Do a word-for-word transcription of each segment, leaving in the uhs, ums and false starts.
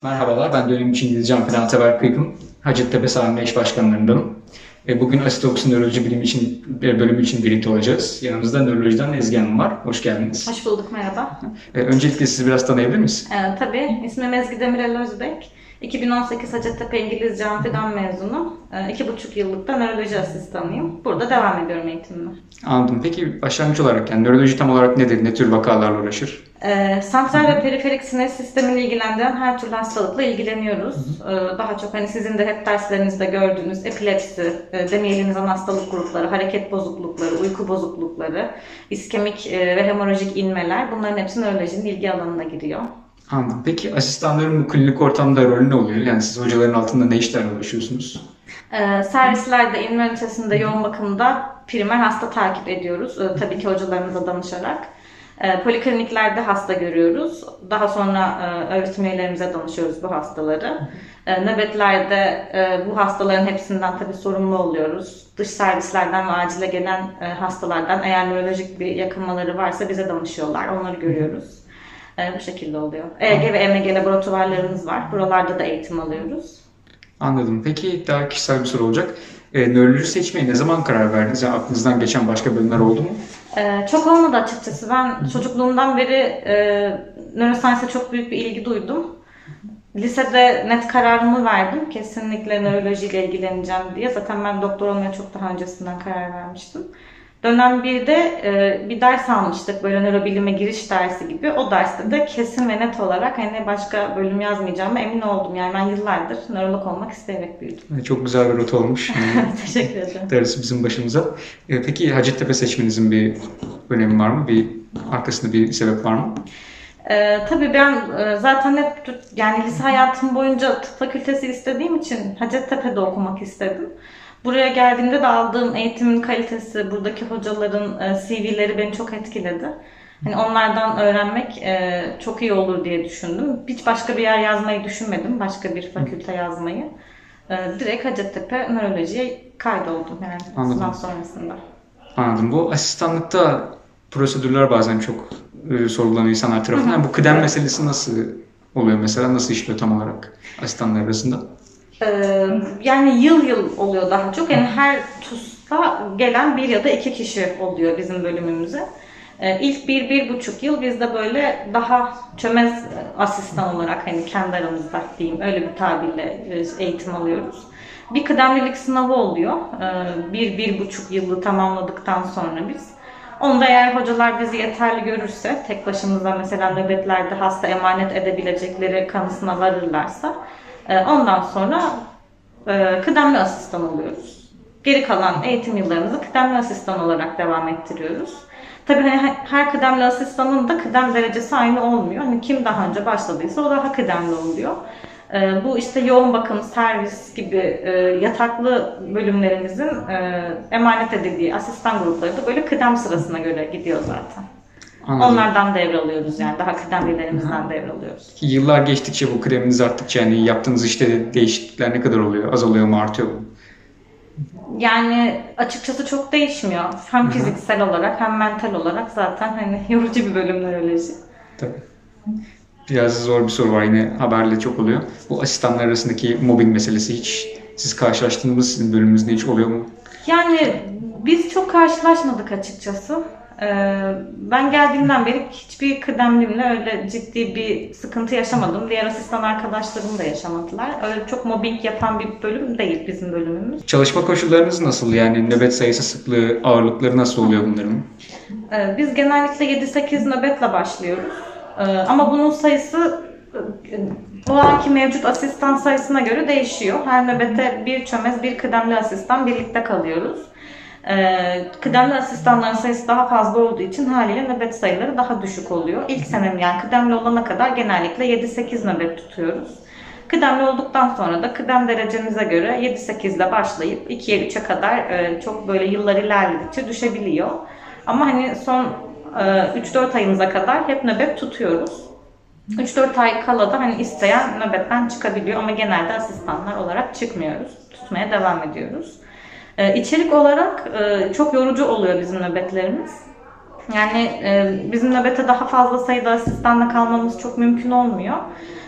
Merhabalar, ben dönem için İngilizce Amfidan Ataberk Kıykım. Hacettepe Sami eş başkanlarındanım. E, Bugün Asitoks'un nöroloji bilimi için, bir bölümü için birlikte olacağız. Yanımızda nörolojiden Ezgi Hanım var. Hoş geldiniz. Hoş bulduk, merhaba. E, Öncelikle sizi biraz tanıyabilir miyiz? Ee, tabii, ismim Ezgi Demirel Özbek. iki bin on sekiz Hacettepe İngilizce Amfidan mezunu. Ee, iki buçuk yıllık da nöroloji asistanıyım. Burada devam ediyorum eğitimime. Anladım. Peki başlangıç olarak yani nöroloji tam olarak nedir? Ne tür vakalarla uğraşır? Ee, santral ve periferik sinir sistemini ilgilendiren her türlü hastalıkla ilgileniyoruz. Ee, daha çok hani sizin de hep derslerinizde gördüğünüz epilepsi, e, demeyelinizin hastalık grupları, hareket bozuklukları, uyku bozuklukları, iskemik e, ve hemorajik inmeler, bunların hepsi nörolojinin ilgi alanına giriyor. Anladım. Peki asistanların bu klinik ortamda rolü ne oluyor? Yani siz hocaların altında ne işlerle uğraşıyorsunuz? Ee, servislerde, inme ünitesinde, yoğun bakımda primer hasta takip ediyoruz. Ee, tabii ki hocalarımıza danışarak. Ee, polikliniklerde hasta görüyoruz. Daha sonra e, öğretim üyelerimize danışıyoruz bu hastaları. Ee, nöbetlerde e, bu hastaların hepsinden tabii sorumlu oluyoruz. Dış servislerden ve acile gelen e, hastalardan eğer nörolojik bir yakınmaları varsa bize danışıyorlar. Onları görüyoruz. Ee, bu şekilde oluyor. E E G ve E M G laboratuvarlarımız var. Buralarda da eğitim alıyoruz. Anladım. Peki daha kişisel bir soru olacak. E, nöroloji seçmeye ne zaman karar verdiniz? Yani aklınızdan geçen başka bölümler oldu mu? Ee, çok olmadı açıkçası. Ben çocukluğumdan beri e, nöroscience'e çok büyük bir ilgi duydum. Lisede net kararımı verdim. Kesinlikle nörolojiyle ilgileneceğim diye. Zaten ben doktor olmaya çok daha öncesinden karar vermiştim. Dönem birde e, bir ders almıştık. Böyle nörobilime giriş dersi gibi. O derste de kesin ve net olarak hani başka bölüm yazmayacağıma emin oldum. Yani ben yıllardır nörolog olmak isteyerek büyüdüm. E, Çok güzel bir rota olmuş. Teşekkür ederim. Darısı bizim başımıza. E, Peki Hacettepe seçmenizin bir önemi var mı? Bir arkasında bir sebep var mı? Ee, tabii ben e, zaten hep tut- yani lise hayatım boyunca tıp fakültesi istediğim için Hacettepe'de okumak istedim. Buraya geldiğimde de aldığım eğitimin kalitesi, buradaki hocaların e, C V'leri beni çok etkiledi. Hani onlardan öğrenmek e, çok iyi olur diye düşündüm. Hiç başka bir yer yazmayı düşünmedim, başka bir fakülte yazmayı. E, direkt Hacettepe nörolojiye kaydoldum yani Anladım. sınav sonrasında. Anladım. Bu asistanlıkta prosedürler bazen çok e, sorgulanan insanlar tarafından. Yani bu kıdem meselesi nasıl oluyor mesela? Nasıl işliyor tam olarak asistanlar arasında? Ee, yani yıl yıl oluyor daha çok. Yani her TUS'ta gelen bir ya da iki kişi oluyor bizim bölümümüze. Ee, ilk bir, bir buçuk yıl biz de böyle daha çömez asistan olarak hani kendi aramızda diyeyim öyle bir tabirle e, eğitim alıyoruz. Bir kıdemlilik sınavı oluyor. Ee, bir, bir buçuk yılı tamamladıktan sonra biz. Onda eğer hocalar bizi yeterli görürse, tek başımıza mesela nöbetlerde hasta emanet edebilecekleri kanısına varırlarsa e, ondan sonra e, kıdemli asistan oluyoruz. Geri kalan eğitim yıllarımızı kıdemli asistan olarak devam ettiriyoruz. Tabii hani her kıdemli asistanın da kıdem derecesi aynı olmuyor. Hani kim daha önce başladıysa o daha kıdemli oluyor. E, bu işte yoğun bakım, servis gibi e, yataklı bölümlerimizin e, emanet edildiği asistan grupları da böyle kıdem sırasına göre gidiyor zaten. Anladım. Onlardan devralıyoruz yani daha kıdemlilerimizden devralıyoruz. Ki yıllar geçtikçe bu kıdeminiz arttıkça yani yaptığınız işte de değişiklikler ne kadar oluyor? Azalıyor mu, artıyor mu? Yani açıkçası çok değişmiyor. Hem fiziksel olarak hem mental olarak zaten hani yorucu bir bölüm nöroloji. Tabii. Biraz zor bir soru var, yine haberle çok oluyor. Bu asistanlar arasındaki mobbing meselesi hiç siz karşılaştığınız, sizin bölümünüzde hiç oluyor mu? Yani biz çok karşılaşmadık açıkçası. Ee, ben geldiğimden beri hiçbir kıdemlimle öyle ciddi bir sıkıntı yaşamadım. Diğer asistan arkadaşlarım da yaşamadılar. Öyle çok mobbing yapan bir bölüm değil bizim bölümümüz. Çalışma koşullarınız nasıl? Yani nöbet sayısı, sıklığı, ağırlıkları nasıl oluyor bunların? Ee, biz genellikle yedi sekiz nöbetle başlıyoruz. Ee, ama bunun sayısı e, o anki mevcut asistan sayısına göre değişiyor. Her nöbete bir çömez, bir kıdemli asistan birlikte kalıyoruz. Ee, kıdemli asistanların sayısı daha fazla olduğu için haliyle nöbet sayıları daha düşük oluyor. İlk senem yani kıdemli olana kadar genellikle yedi sekiz nöbet tutuyoruz. Kıdemli olduktan sonra da kıdem derecemize göre yedi sekiz ile başlayıp ikiye üçe kadar e, çok böyle yıllar ilerledikçe düşebiliyor. Ama hani son e, üç dört ayımıza kadar hep nöbet tutuyoruz. üç dört ay kala da hani isteyen nöbetten çıkabiliyor ama genelde asistanlar olarak çıkmıyoruz. Tutmaya devam ediyoruz. Ee, içerik olarak e, çok yorucu oluyor bizim nöbetlerimiz. Yani e, bizim nöbete daha fazla sayıda asistanla kalmamız çok mümkün olmuyor.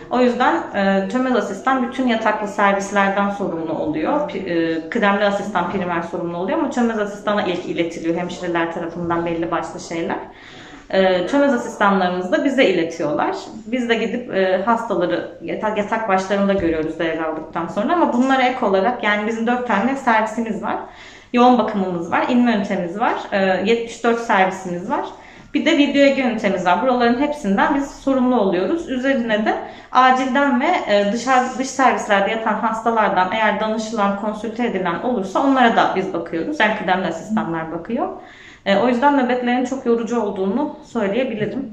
O yüzden e, tömez asistan bütün yataklı servislerden sorumlu oluyor. P- e, kıdemli asistan primer sorumlu oluyor ama tömez asistana ilk iletiliyor hemşireler tarafından belli başlı şeyler. E, tömez asistanlarımız da bize iletiyorlar. Biz de gidip e, hastaları yatak, yatak başlarında görüyoruz devraldıktan sonra ama bunlara ek olarak yani bizim dört tane servisimiz var. Yoğun bakımımız var, inme ünitemiz var, e, yetmiş dört servisimiz var. Bir de video ege ünitemiz var. Buraların hepsinden biz sorumlu oluyoruz. Üzerine de acilden ve dışarı dış servislerde yatan hastalardan eğer danışılan, konsülte edilen olursa onlara da biz bakıyoruz. Yani kıdemli asistanlar bakıyor. O yüzden nöbetlerin çok yorucu olduğunu söyleyebilirim.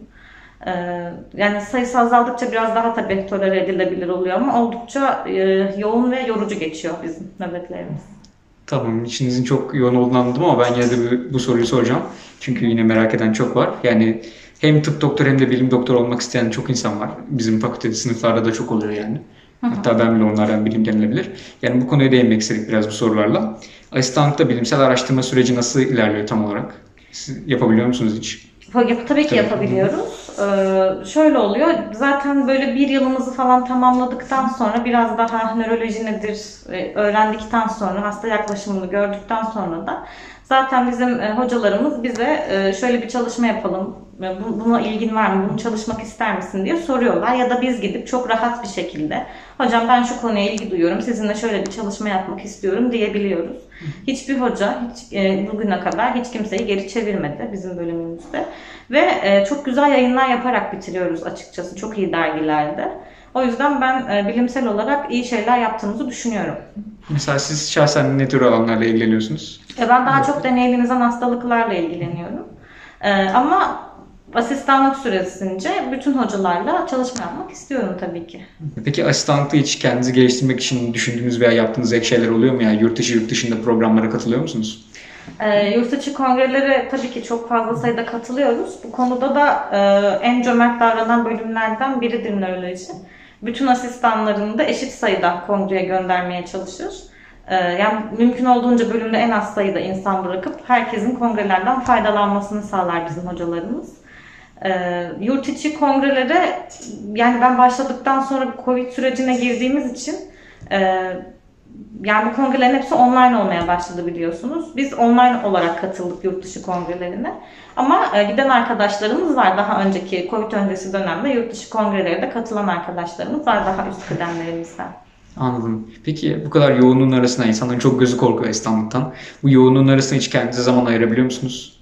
Yani sayısı azaldıkça biraz daha tabii tolere edilebilir oluyor ama oldukça yoğun ve yorucu geçiyor bizim nöbetlerimiz. Tamam, içinizin çok yoğun olduğunu anladım ama ben yine de bu, bu soruyu soracağım. Çünkü yine merak eden çok var. Yani hem tıp doktoru hem de bilim doktoru olmak isteyen çok insan var. Bizim fakültede sınıflarda da çok oluyor yani. Hatta ben bile onlardan biriyim denilebilir. Yani bu konuya değinmek istedik biraz bu sorularla. Asistanlıkta bilimsel araştırma süreci nasıl ilerliyor tam olarak? Siz yapabiliyor musunuz hiç? Tabii ki yapabiliyoruz. Ee, şöyle oluyor, zaten böyle bir yılımızı falan tamamladıktan sonra biraz daha nöroloji nedir öğrendikten sonra, hasta yaklaşımını gördükten sonra da zaten bizim hocalarımız bize şöyle bir çalışma yapalım, buna ilgin var mı, bunu çalışmak ister misin diye soruyorlar. Ya da biz gidip çok rahat bir şekilde, hocam ben şu konuya ilgi duyuyorum, sizinle şöyle bir çalışma yapmak istiyorum diyebiliyoruz. Hiçbir hoca hiç, bugüne kadar hiç kimseyi geri çevirmedi bizim bölümümüzde. Ve çok güzel yayınlar yaparak bitiriyoruz açıkçası, çok iyi dergilerde. O yüzden ben bilimsel olarak iyi şeyler yaptığımızı düşünüyorum. Mesela siz şahsen ne tür alanlarla ilgileniyorsunuz? Ben daha çok deneyli nizam hastalıklarla ilgileniyorum. Ama asistanlık süresince bütün hocalarla çalışma yapmak istiyorum tabii ki. Peki asistanlıkta hiç kendinizi geliştirmek için düşündüğünüz veya yaptığınız ek şeyler oluyor mu? Yani yurt dışı yurt dışında programlara katılıyor musunuz? E, yurt içi kongrelere tabii ki çok fazla sayıda katılıyoruz. Bu konuda da e, en cömert davranan bölümlerden biridir nöroloji. Bütün asistanlarını da eşit sayıda kongreye göndermeye çalışır. E, yani mümkün olduğunca bölümde en az sayıda insan bırakıp herkesin kongrelerden faydalanmasını sağlar bizim hocalarımız. E, yurt içi kongrelere, yani ben başladıktan sonra Covid sürecine girdiğimiz için e, yani bu kongrelerin hepsi online olmaya başladı biliyorsunuz. Biz online olarak katıldık yurt dışı kongrelerine. Ama e, giden arkadaşlarımız var. Daha önceki Covid öncesi dönemde yurt dışı kongrelere de katılan arkadaşlarımız var daha üst kıdemlerimizden. Anladım. Peki bu kadar yoğunluğun arasında insanların çok gözü korkuyor asistanlıktan. Bu yoğunluğun arasında hiç kendinize zaman ayırabiliyor musunuz?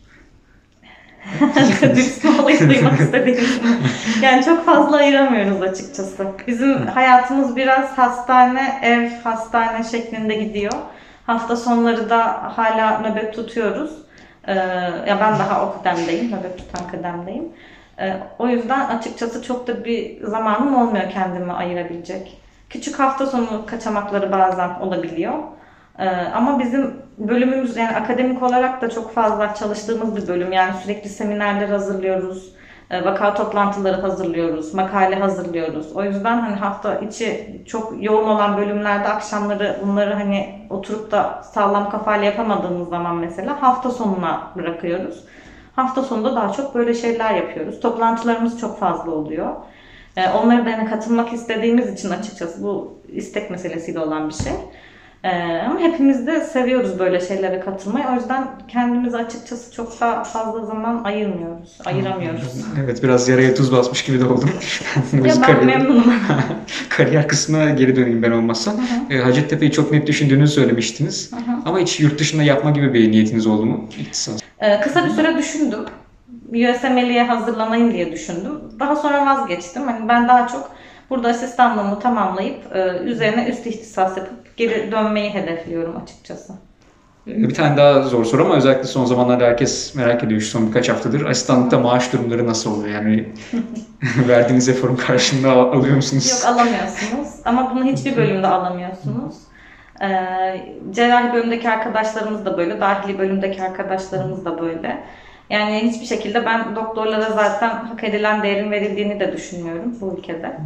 Dürüst olayı duymak istediğim. Yani çok fazla ayıramıyoruz açıkçası. Bizim hayatımız biraz hastane, ev, hastane şeklinde gidiyor. Hafta sonları da hala nöbet tutuyoruz. Ee, ya ben daha o kıdemdeyim, nöbet tutan kıdemdeyim. Ee, o yüzden açıkçası çok da bir zamanım olmuyor kendime ayırabilecek. Küçük hafta sonu kaçamakları bazen olabiliyor. Ama bizim bölümümüz, yani akademik olarak da çok fazla çalıştığımız bir bölüm. Yani sürekli seminerler hazırlıyoruz, vaka toplantıları hazırlıyoruz, makale hazırlıyoruz. O yüzden hani hafta içi çok yoğun olan bölümlerde akşamları bunları hani oturup da sağlam kafayla yapamadığımız zaman mesela hafta sonuna bırakıyoruz. Hafta sonunda daha çok böyle şeyler yapıyoruz. Toplantılarımız çok fazla oluyor. Onlara da yani katılmak istediğimiz için açıkçası bu istek meselesiyle olan bir şey. Ee, ama hepimiz de seviyoruz böyle şeylere katılmayı. O yüzden kendimize açıkçası çok da fazla zaman ayırmıyoruz, ayıramıyoruz. Evet, biraz yaraya tuz basmış gibi de oldum. Ya ben kariyer, memnunum. Kariyer kısmına geri döneyim ben olmazsa. Hı hı. Hacettepe'yi çok net düşündüğünüzü söylemiştiniz. Hı hı. Ama hiç yurt dışında yapma gibi bir niyetiniz oldu mu? Ee, kısa bir süre düşündüm. U S M L'ye hazırlanayım diye düşündüm. Daha sonra vazgeçtim. Hani ben daha çok burada asistanlığımı tamamlayıp üzerine üst ihtisas yapıp geri dönmeyi hedefliyorum açıkçası. Bir tane daha zor soru ama özellikle son zamanlarda herkes merak ediyor şu son birkaç haftadır. Asistanlıkta maaş durumları nasıl oluyor? Yani verdiğiniz eforun karşılığında alıyor musunuz? Yok, alamıyorsunuz. Ama bunu hiçbir bölümde alamıyorsunuz. Ee, cerrahi bölümdeki arkadaşlarımız da böyle, dahili bölümdeki arkadaşlarımız da böyle. Yani hiçbir şekilde ben doktorlara zaten hak edilen değerin verildiğini de düşünmüyorum bu ülkede.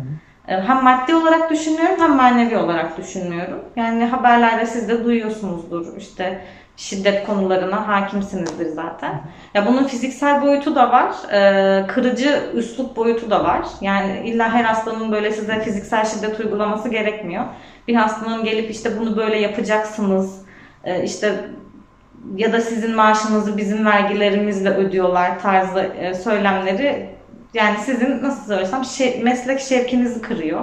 E, Hem maddi olarak düşünmüyorum hem manevi olarak düşünmüyorum. Yani haberlerde siz de duyuyorsunuzdur, işte şiddet konularına hakimsinizdir zaten. Ya bunun fiziksel boyutu da var, e, kırıcı üslup boyutu da var. Yani illa her hastanın böyle size fiziksel şiddet uygulaması gerekmiyor. Bir hastanın gelip işte bunu böyle yapacaksınız, e, işte ya da sizin maaşınızı bizim vergilerimizle ödüyorlar tarzı e, söylemleri, yani sizin nasıl söylesem şey, meslek şevkinizi kırıyor.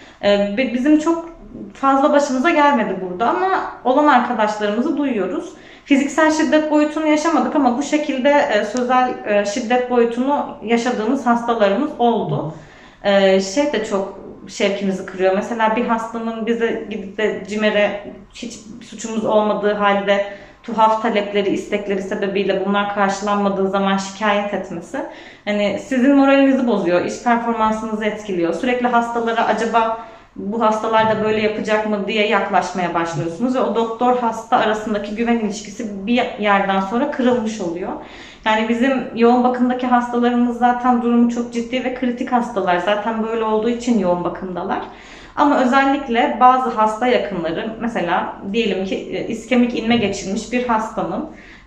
E, bizim çok fazla başımıza gelmedi burada ama olan arkadaşlarımızı duyuyoruz. Fiziksel şiddet boyutunu yaşamadık ama bu şekilde e, sözel e, şiddet boyutunu yaşadığımız hastalarımız oldu. E, şey de çok şevkimizi kırıyor. Mesela bir hastanın bize gidip de CİMER'e hiç suçumuz olmadığı halde tuhaf talepleri, istekleri sebebiyle bunlar karşılanmadığı zaman şikayet etmesi, hani sizin moralinizi bozuyor, iş performansınızı etkiliyor. Sürekli hastalara acaba bu hastalar da böyle yapacak mı diye yaklaşmaya başlıyorsunuz ve o doktor hasta arasındaki güven ilişkisi bir yerden sonra kırılmış oluyor. Yani bizim yoğun bakımdaki hastalarımız zaten durumu çok ciddi ve kritik hastalar. Zaten böyle olduğu için yoğun bakımdalar. Ama özellikle bazı hasta yakınları, mesela diyelim ki iskemik inme geçirmiş bir hastanın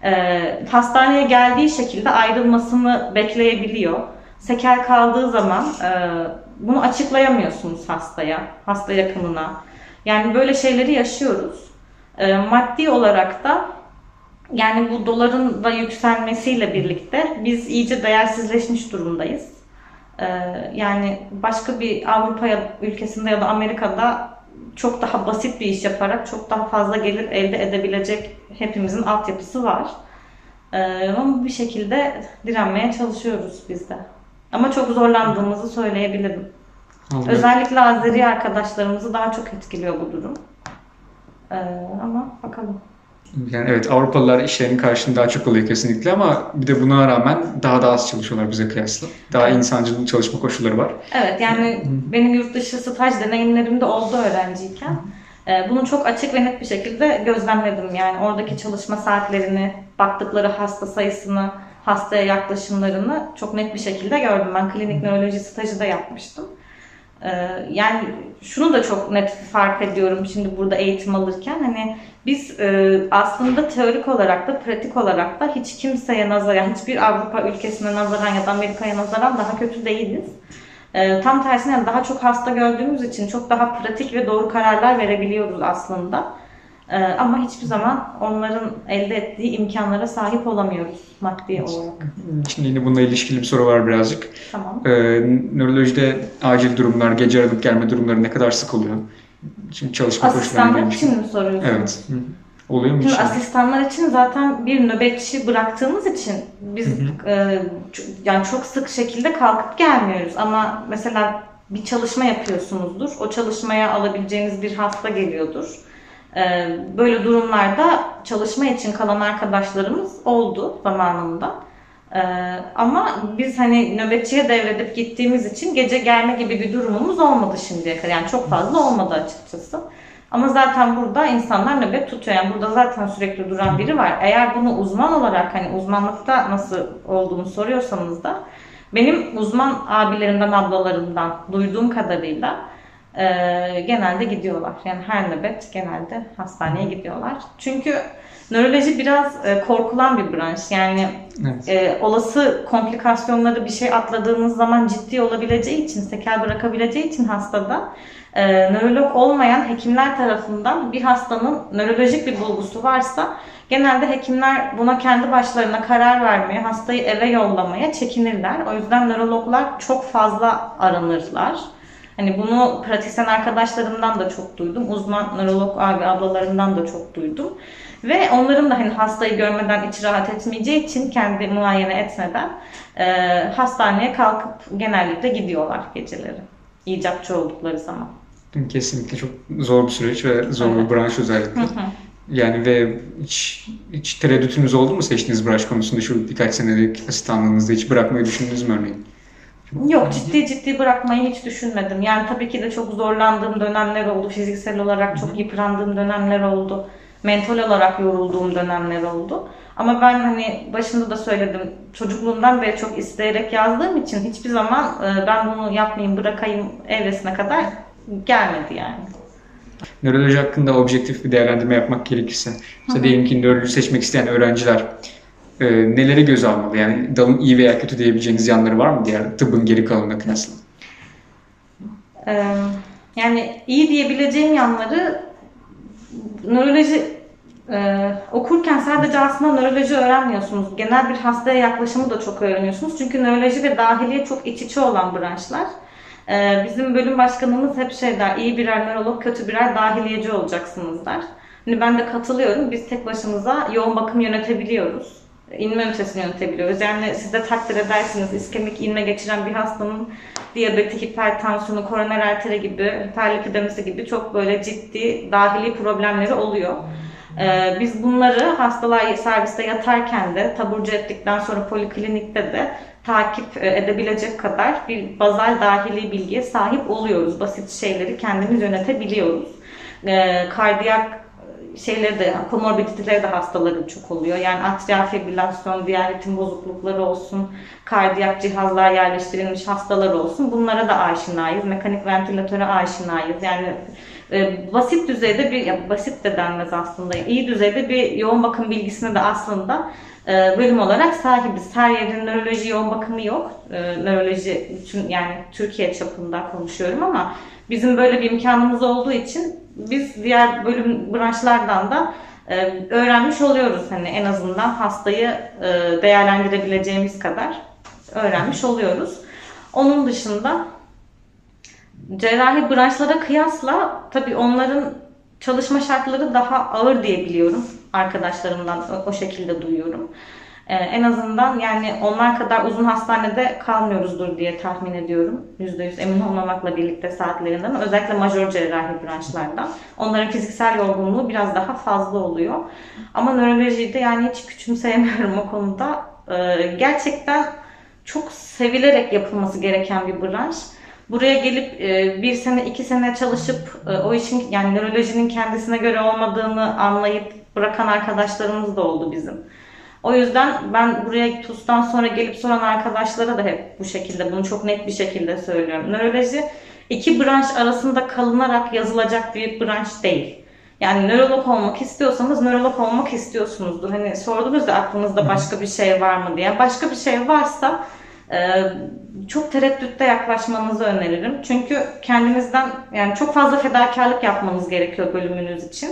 e, hastaneye geldiği şekilde ayrılmasını bekleyebiliyor. Sekel kaldığı zaman e, bunu açıklayamıyorsunuz hastaya, hasta yakınına. Yani böyle şeyleri yaşıyoruz. E, maddi olarak da yani bu doların da yükselmesiyle birlikte biz iyice değersizleşmiş durumdayız. Ee, yani başka bir Avrupa ülkesinde ya da Amerika'da çok daha basit bir iş yaparak çok daha fazla gelir elde edebilecek hepimizin altyapısı var. Ee, ama bir şekilde direnmeye çalışıyoruz biz de. Ama çok zorlandığımızı söyleyebilirim. Anladım. Özellikle Azeri arkadaşlarımızı daha çok etkiliyor bu durum. Ee, ama bakalım. Yani evet, Avrupalılar işlerinin karşılığını daha çok oluyor kesinlikle ama bir de buna rağmen daha da az çalışıyorlar bize kıyasla. Daha Evet. insancıl çalışma koşulları var. Evet, yani benim yurt dışı staj deneyimlerim de oldu öğrenciyken. Ee, Bunu çok açık ve net bir şekilde gözlemledim. Yani oradaki çalışma saatlerini, baktıkları hasta sayısını, hastaya yaklaşımlarını çok net bir şekilde gördüm. Ben klinik nöroloji stajı da yapmıştım. Ee, Yani şunu da çok net fark ediyorum şimdi burada eğitim alırken, hani biz e, aslında teorik olarak da pratik olarak da hiç kimseye nazaran, hiçbir Avrupa ülkesine nazaran ya da Amerika'ya nazaran daha kötü değiliz. E, tam tersine yani daha çok hasta gördüğümüz için çok daha pratik ve doğru kararlar verebiliyoruz aslında. E, ama hiçbir zaman onların elde ettiği imkanlara sahip olamıyoruz maddi olarak. Şimdi yine bununla ilişkili bir soru var birazcık. Tamam. Ee, nörolojide acil durumlar, gece aralık gelme durumları ne kadar sık oluyor? Şimdi çalışma koşullarına Asistanlar gelmiştim. için mi soruyorsunuz? Evet. Hı. Oluyor mu hiç? Şimdi asistanlar için zaten bir nöbetçi bıraktığımız için biz e, ç- yani çok sık şekilde kalkıp gelmiyoruz. Ama mesela bir çalışma yapıyorsunuzdur. O çalışmaya alabileceğiniz bir hasta geliyordur. E, böyle durumlarda çalışma için kalan arkadaşlarımız oldu zamanında. E, ama biz hani nöbetçiye devredip gittiğimiz için gece gelme gibi bir durumumuz olmadı şimdiye kadar. Yani çok fazla olmadı açıkçası. Ama zaten burada insanlar nöbet tutuyor. Yani burada zaten sürekli duran biri var. Eğer bunu uzman olarak, hani uzmanlıkta nasıl olduğunu soruyorsanız da, benim uzman abilerimden, ablalarımdan duyduğum kadarıyla e, genelde gidiyorlar. Yani her nöbet genelde hastaneye gidiyorlar. Çünkü nöroloji biraz e, korkulan bir branş. Yani Evet. e, olası komplikasyonları, bir şey atladığınız zaman ciddi olabileceği için, sekel bırakabileceği için hastada, e, nörolog olmayan hekimler tarafından bir hastanın nörolojik bir bulgusu varsa genelde hekimler buna kendi başlarına karar vermeye, hastayı eve yollamaya çekinirler. O yüzden nörologlar çok fazla aranırlar. Hani bunu pratisyen arkadaşlarımdan da çok duydum. Uzman nörolog abi ablalarımdan da çok duydum. Ve onların da hani hastayı görmeden iç rahat etmeyeceği için, kendi muayene etmeden e, hastaneye kalkıp genellikle gidiyorlar geceleri. İcapçı oldukları zaman. Kesinlikle çok zor bir süreç ve zor Evet. bir branş özellikle. Yani ve hiç, hiç tereddütünüz oldu mu seçtiğiniz branş konusunda, şu birkaç senelik asistanlığınızda hiç bırakmayı düşündünüz mü örneğin? Yok, ciddi ciddi bırakmayı hiç düşünmedim. Yani tabii ki de çok zorlandığım dönemler oldu. Fiziksel olarak çok yıprandığım dönemler oldu. Mental olarak yorulduğum dönemler oldu. Ama ben hani başında da söyledim, çocukluğumdan beri çok isteyerek yazdığım için hiçbir zaman e, ben bunu yapmayayım, bırakayım evresine kadar gelmedi yani. Nöroloji hakkında objektif bir değerlendirme yapmak gerekirse, mesela diyelim ki nöroloji seçmek isteyen öğrenciler e, neleri göze almalı? Yani dalın iyi veya kötü diyebileceğiniz yanları var mı diğer tıbbın geri kalanına kıyasla? Ee, yani iyi diyebileceğim yanları, nöroloji e, okurken sadece aslında nöroloji öğrenmiyorsunuz. Genel bir hastaya yaklaşımı da çok öğreniyorsunuz. Çünkü nöroloji ve dahiliye çok iç içe olan branşlar. Ee, bizim bölüm başkanımız hep şey der, iyi birer nörolog, kötü birer dahiliyeci olacaksınız der. Hani ben de katılıyorum. Biz tek başımıza yoğun bakım yönetebiliyoruz. İnme ünitesini yönetebiliyoruz. Yani siz de takdir edersiniz, iskemik inme geçiren bir hastanın diyabeti, hipertansiyonu, koroner arteri gibi, hiperlipidemisi gibi çok böyle ciddi dahili problemleri oluyor. Ee, biz bunları hastalar serviste yatarken de, taburcu ettikten sonra poliklinikte de takip edebilecek kadar bir bazal dahili bilgiye sahip oluyoruz. Basit şeyleri kendimiz yönetebiliyoruz. Ee, kardiyak şeyleri de, komorbiditeleri de hastaların çok oluyor. Yani atrial fibrilasyon, diğer ritim bozuklukları olsun, kardiyak cihazlar yerleştirilmiş hastalar olsun. Bunlara da aşinayız. Mekanik ventilatöre aşinayız. Yani e, basit düzeyde bir, ya basit de denmez aslında, iyi düzeyde bir yoğun bakım bilgisine de aslında e, bölüm olarak sahibiz. Her yerin nöroloji yoğun bakımı yok. E, nöroloji bütün, yani Türkiye çapında konuşuyorum ama bizim böyle bir imkanımız olduğu için biz diğer bölüm branşlardan da e, öğrenmiş oluyoruz. Hani en azından hastayı e, değerlendirebileceğimiz kadar öğrenmiş oluyoruz. Onun dışında cerrahi branşlara kıyasla tabii onların çalışma şartları daha ağır diye biliyorum. Arkadaşlarımdan o, o şekilde duyuyorum. Ee, en azından yani onlar kadar uzun hastanede kalmıyoruzdur diye tahmin ediyorum. yüzde yüz emin olmamakla birlikte saatlerinden. Özellikle majör cerrahi branşlardan. Onların fiziksel yorgunluğu biraz daha fazla oluyor. Ama nörolojiyi de yani hiç küçümseyemiyorum o konuda. Ee, gerçekten çok sevilerek yapılması gereken bir branş. Buraya gelip e, bir sene, iki sene çalışıp e, o işin yani nörolojinin kendisine göre olmadığını anlayıp bırakan arkadaşlarımız da oldu bizim. O yüzden ben buraya TUS'tan sonra gelip soran arkadaşlara da hep bu şekilde, bunu çok net bir şekilde söylüyorum. Nöroloji iki branş arasında kalınarak yazılacak bir branş değil. Yani nörolog olmak istiyorsanız nörolog olmak istiyorsunuzdur. Hani sordunuz da aklınızda başka bir şey var mı diye. Başka bir şey varsa çok tereddütte yaklaşmanızı öneririm. Çünkü kendinizden yani çok fazla fedakarlık yapmanız gerekiyor bölümünüz için.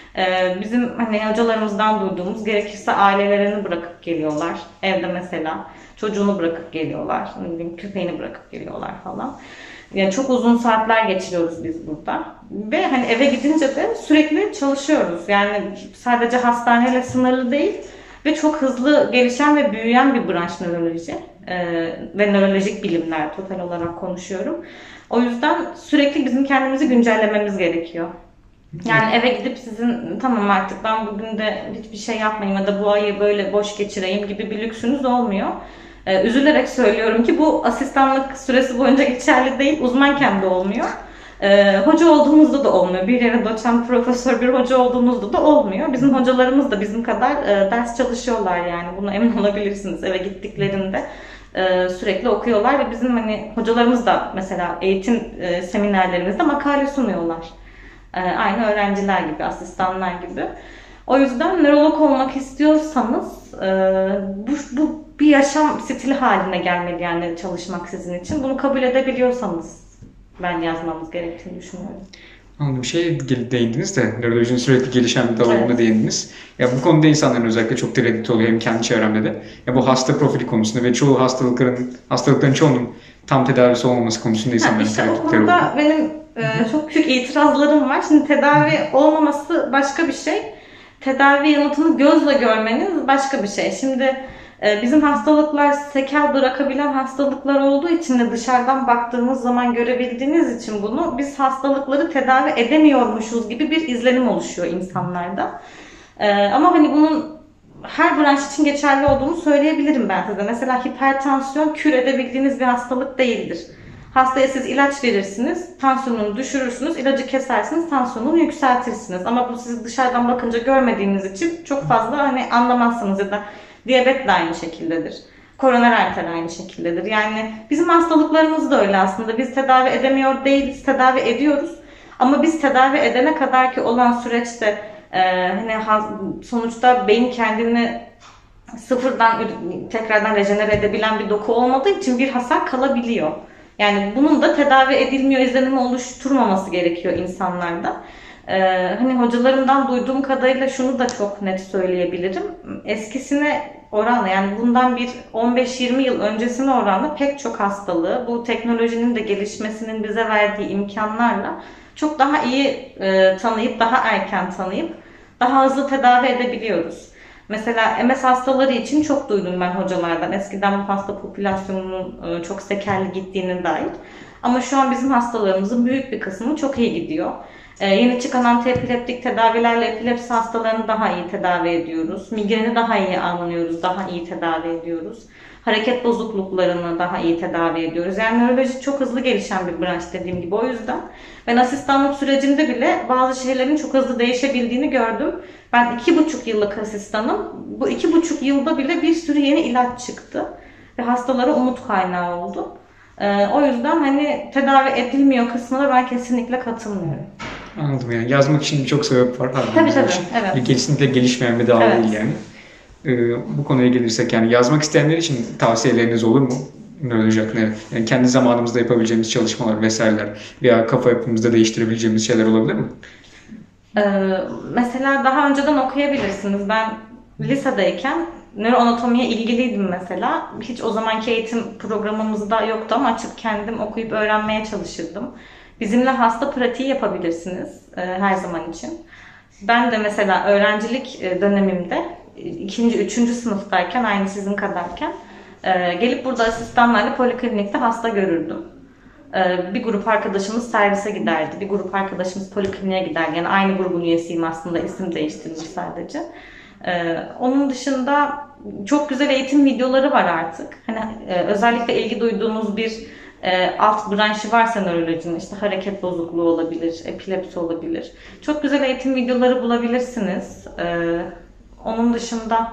Bizim hani hocalarımızdan duyduğumuz, gerekirse ailelerini bırakıp geliyorlar. Evde mesela çocuğunu bırakıp geliyorlar, köpeğini bırakıp geliyorlar falan. Yani çok uzun saatler geçiriyoruz biz burada. Ve hani eve gidince de sürekli çalışıyoruz. Yani sadece hastaneyle sınırlı değil ve çok hızlı gelişen ve büyüyen bir branş nöroloji. Ee, ve nörolojik bilimler total olarak konuşuyorum. O yüzden sürekli bizim kendimizi güncellememiz gerekiyor. Yani eve gidip sizin tamam artık ben bugün de hiçbir şey yapmayayım ya da bu ayı böyle boş geçireyim gibi bir lüksünüz olmuyor. Ee, üzülerek söylüyorum ki bu asistanlık süresi boyunca geçerli değil, uzmanken de olmuyor. Ee, hoca olduğunuzda da olmuyor. Bir yere doçent, profesör bir hoca olduğunuzda da olmuyor. Bizim hocalarımız da bizim kadar e, ders çalışıyorlar yani. Buna emin olabilirsiniz eve gittiklerinde. E, sürekli okuyorlar ve bizim hani hocalarımız da mesela eğitim e, seminerlerimizde makale sunuyorlar. E, aynı öğrenciler gibi, asistanlar gibi. O yüzden nörolog olmak istiyorsanız e, bu, bu bir yaşam stili haline gelmeli yani çalışmak sizin için. Bunu kabul edebiliyorsanız ben yazmamız gerektiğini düşünüyorum. Anladım. Bir şeye değindiniz de, nörolojinin sürekli gelişen bir dal olduğuna evet. değindiniz. Ya bu konuda insanların özellikle çok tereddüt oluyor hem kendi çevremde de. Ya bu hasta profili konusunda ve çoğu hastalıkların, hastalıkların çoğunun tam tedavisi olmaması konusunda insanların işte tereddütleri oluyor. Orada benim e, çok büyük itirazlarım var. Şimdi tedavi olmaması başka bir şey. Tedavi yanıtını gözle görmeniz başka bir şey. Şimdi bizim hastalıklar sekel bırakabilen hastalıklar olduğu için de dışarıdan baktığımız zaman görebildiğiniz için bunu biz hastalıkları tedavi edemiyormuşuz gibi bir izlenim oluşuyor insanlarda. Ama hani bunun her branş için geçerli olduğunu söyleyebilirim ben size. Mesela hipertansiyon kür edebildiğiniz bir hastalık değildir. Hastaya siz ilaç verirsiniz, tansiyonunu düşürürsünüz, ilacı kesersiniz, tansiyonunu yükseltirsiniz. Ama bu siz dışarıdan bakınca görmediğiniz için çok fazla hani anlamazsınız ya da diyabet de aynı şekildedir. Koroner arter aynı şekildedir. Yani bizim hastalıklarımız da öyle aslında. Biz tedavi edemiyor değiliz, tedavi ediyoruz. Ama biz tedavi edene kadar ki olan süreçte e, hani sonuçta beyin kendini sıfırdan tekrardan rejenere edebilen bir doku olmadığı için bir hasar kalabiliyor. Yani bunun da tedavi edilmiyor izlenimi oluşturmaması gerekiyor insanlarda. Ee, hani hocalarımdan duyduğum kadarıyla şunu da çok net söyleyebilirim. Eskisine oranla yani bundan bir on beş yirmi yıl öncesine oranla pek çok hastalığı bu teknolojinin de gelişmesinin bize verdiği imkanlarla çok daha iyi e, tanıyıp, daha erken tanıyıp daha hızlı tedavi edebiliyoruz. Mesela M S hastaları için çok duydum ben hocalardan. Eskiden bu hasta popülasyonunun e, çok sekerli gittiğine dair. Ama şu an bizim hastalarımızın büyük bir kısmı çok iyi gidiyor. Ee, yeni çıkan antiepileptik tedavilerle epilepsi hastalarını daha iyi tedavi ediyoruz. Migreni daha iyi anlıyoruz, daha iyi tedavi ediyoruz. Hareket bozukluklarını daha iyi tedavi ediyoruz. Yani nöroloji çok hızlı gelişen bir branş dediğim gibi. O yüzden ben asistanlık sürecimde bile bazı şeylerin çok hızlı değişebildiğini gördüm. Ben iki buçuk yıllık asistanım. Bu iki buçuk yılda bile bir sürü yeni ilaç çıktı. Ve hastalara umut kaynağı oldu. Ee, o yüzden hani tedavi edilmiyor kısmına ben kesinlikle katılmıyorum. Anladım yani. Yazmak için birçok sebep var. Tabii tabii. Evet. Kesinlikle gelişmeyen bir dal Evet. değil yani. Ee, bu konuya gelirsek yani yazmak isteyenler için tavsiyeleriniz olur mu? Nöroloji hakkında. Yani kendi zamanımızda yapabileceğimiz çalışmalar vesaireler veya kafa yapımızda değiştirebileceğimiz şeyler olabilir mi? Ee, mesela daha önceden okuyabilirsiniz. Ben lisedeyken nöroanatomiye ilgiliydim mesela. Hiç o zamanki eğitim programımızda yoktu ama açıp kendim okuyup öğrenmeye çalışırdım. Bizimle hasta pratiği yapabilirsiniz e, her zaman için. Ben de mesela öğrencilik e, dönemimde ikinci, üçüncü sınıftayken aynı sizin kadarken e, gelip burada asistanlarla poliklinikte hasta görürdüm. E, bir grup arkadaşımız servise giderdi, bir grup arkadaşımız polikliniğe giderdi. Yani aynı grubun üyesiyim aslında, isim değiştirmiş sadece. E, onun dışında çok güzel eğitim videoları var artık. Hani e, özellikle ilgi duyduğunuz bir E, alt branşı varsa nörolojinin işte hareket bozukluğu olabilir, epilepsi olabilir. Çok güzel eğitim videoları bulabilirsiniz. E, onun dışında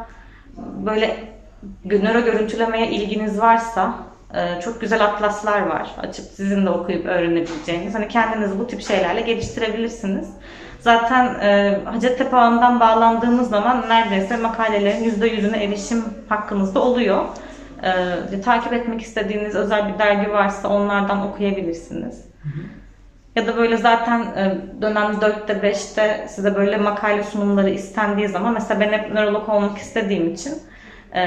böyle nöro görüntülemeye ilginiz varsa e, çok güzel atlaslar var. Açıp sizin de okuyup öğrenebileceğiniz. Hani kendinizi bu tip şeylerle geliştirebilirsiniz. Zaten e, Hacettepe ağından bağlandığınız zaman neredeyse makalelerin yüzde yüzüne erişim hakkınızda oluyor. Ee, takip etmek istediğiniz özel bir dergi varsa onlardan okuyabilirsiniz. Hı hı. Ya da böyle zaten e, dönem dörtte beşte size böyle makale sunumları istendiği zaman mesela ben hep nörolog olmak istediğim için e,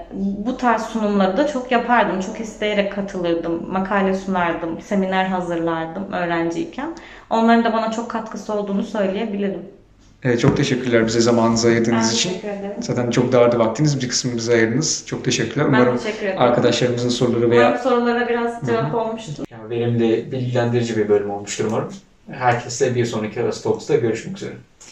bu tarz sunumları da çok yapardım. Çok isteyerek katılırdım. Makale sunardım, seminer hazırlardım öğrenciyken. Onların da bana çok katkısı olduğunu söyleyebilirim. Evet, çok teşekkürler bize zamanınızı ayırdığınız Ben için. teşekkür ederim. Zaten çok dardı vaktiniz. Bir kısmını bize ayırdınız. Çok teşekkürler. Ben Umarım teşekkür ederim. arkadaşlarımızın soruları veya... Umarım sorulara biraz cevap olmuştur. Yani verimli, bilgilendirici bir bölüm olmuştur umarım. Herkesle bir sonraki Arası Talks'ta görüşmek üzere.